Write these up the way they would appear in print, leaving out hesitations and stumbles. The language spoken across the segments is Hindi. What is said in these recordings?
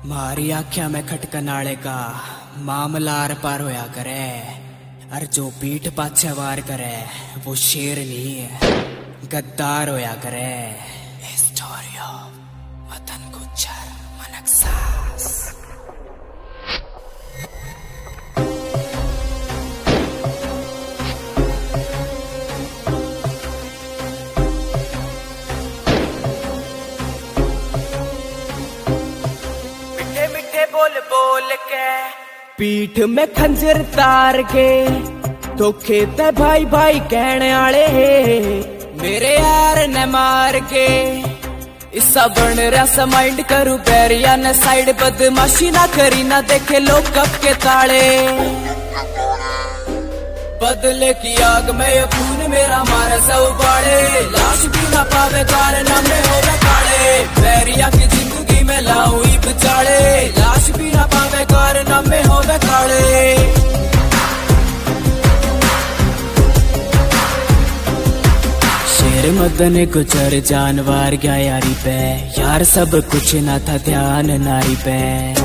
मारी आख्या में खटकन आले का मामला आर पार होया करे, और जो पीठ पाछे वार करे वो शेर नहीं है, गद्दार होया करे। स्टोरी ऑफ मदन गुज्जर मनकसास। बोल बोल के पीठ में खंजर तार के धोखे ते भाई भाई कहने आले मेरे यार ने मार के इसा बन रहा माइंड करूं पैरिया ने साइड बदमाशी ना करी ना देखे लोग कब के ताले। बदले की आग में ये खून मेरा मारे सब बाड़े, लाश भी ना पावे कारनामे होवे काले। पैरिया की जिंदगी में लाऊं बचाड़े, लाश भी ना पावे कारनामे होवे काले। शेर मदन गुजर जानवर गया यारी पे, यार सब कुछ ना था ध्यान नारी पे।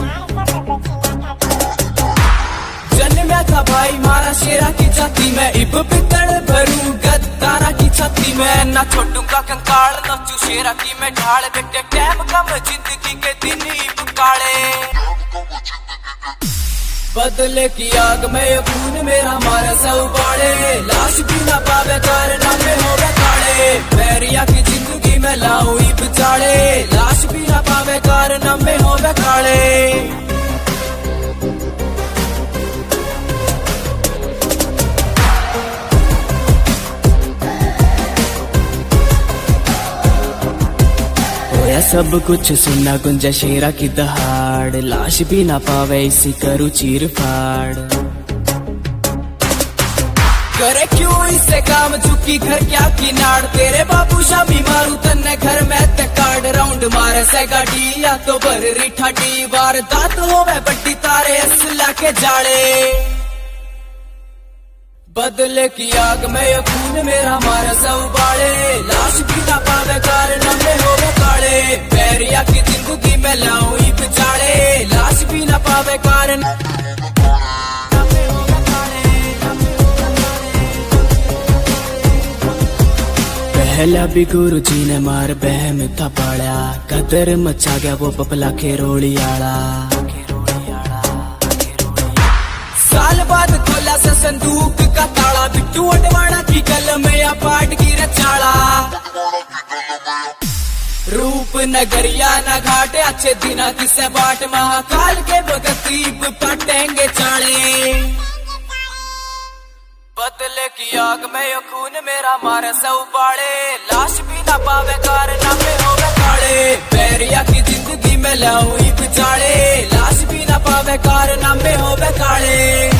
जन्मा था भाई मारा शेरा की छाती में, इब पितड़ भरूं गद्दारा की छाती में। ना छोड़ूंगा कंकाल नचू शेरा की मैं ढाल, बेटे टैम कम जिंदगी के दिन इब काले। बदले की आग में खून मेरा मारे सब बाड़े, लाश भी ना पावे कारनामे होवे काले। पैरिया की जिंदगी में लाऊं बचाड़े, लाश भी ना पावे कारनामे होवे काले। सब कुछ सुनना गुंजा शेरा की दहाड़, लाश भी ना पावे इसी करू चीर फाड़। करे क्यों इससे काम चुकी घर क्या की नाड़, तेरे बाबू शामी मारू तन्ने घर में ते कार्ड। राउंड मारे से गाड़ी या तो भर रिठा डी बार, दांत होवे बड्डी तारे असला के जाड़े। बदले की आग में ये खून मेरा मारे सब बाड़े, लाश भी ना पावे कारनामे होवे काले। पैरिया की जिंदगी में लाऊं बचाड़े, लाश भी ना पावे कारनामे होवे काले। पहला भी गुरु जी ने मार बहम था पाड़ा, कदर मचा गया वो पपला खेरोड़ी आला। साल बाद खोला से संदूक का ताला, बिट्टू अडवाणा की कलम या पाट की रचाला। रूप नगरिया न घाट अच्छे दिना किसे बाट, महाकाल के भगतीब पटेंगे चाले। बदले की आग में ये खून मेरा मारे सब बाड़े, लाश भी ना पावे कारनामे होवे काले। पैरिया की जिंदगी में लाऊं बचाड़े, लाश भी ना पावे कारनामे होवे काले।